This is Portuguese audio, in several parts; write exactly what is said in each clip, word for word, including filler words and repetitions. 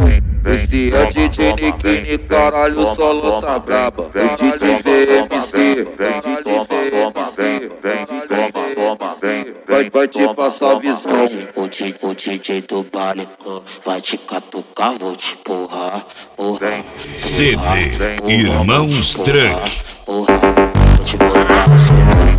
Esse é D J Niquini, caralho, só lança braba. O D J V M C, vai, vai te passar a visão. O, D, o D J do baile vai te catucar, vou te porrar, porra. C D Irmãos Trunk. Porra, vou te botar você.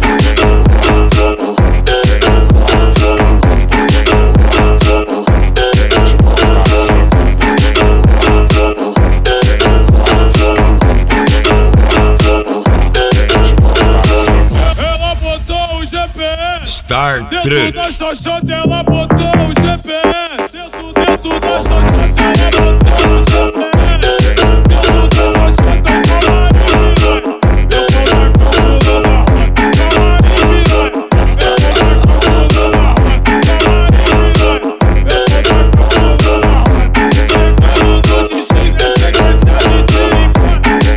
Star Trunk. Dentro da xoxota ela botou o G P S. Dentro, dentro da xoxota ela botou o G P S. Dentro da xoxota camarim piranha. Eu vou marcar o pulo da rota, camarim piranha. Eu vou marcar o pulo da rota, camarim piranha. Eu vou marcar o pulo da rota. Chegando no destino é sequência de tirimpã.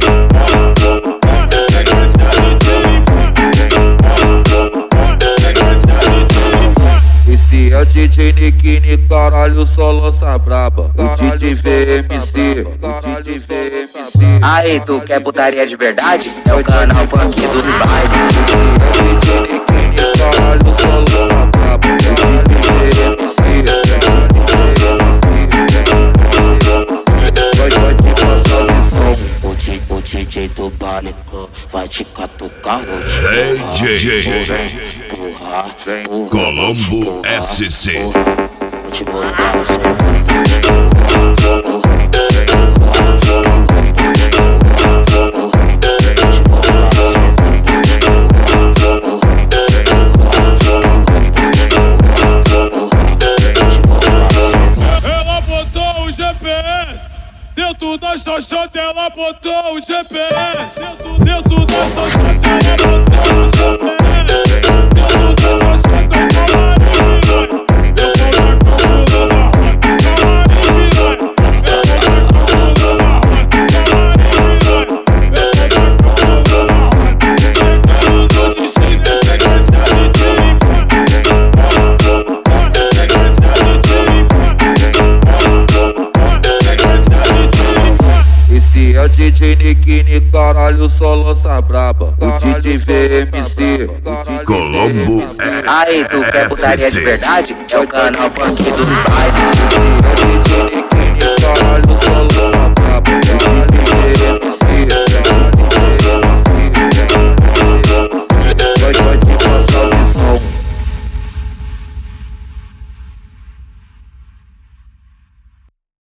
É sequência de tirimpã. Esse é o D J Niquini, caralho, só lança braba. O D J V M C, o D J V M C. Aí, tu quer putaria de verdade? É o canal funk do baile. Esse é o D J Niquini, caralho, só lança braba. O D J V M C, vai, vai te passar a visão. O, D, o D J do baile vai te catucar, vou te D J porra, porra, Colombo S C. vou te botar você. Ela botou o G P S. Dentro da xoxota ela botou o G P S. Dentro, dentro da xoxota ela botou o G P S. Dentro da xoxota camarim piranha. Eu vou marcar o pulo da rota, camarim piranha. Eu vou marcar o pulo da rota, camarim piranha. Eu vou marcar o pulo da rota. Chegando no destino é sequência de tirimpã. É sequência de tirimpã. Esse é o D J Niquini, caralho, só lança braba. O D J V M C, Colombo Aí, tu quer putaria de verdade? É o canal funk do baile. esse é o D J Niquini.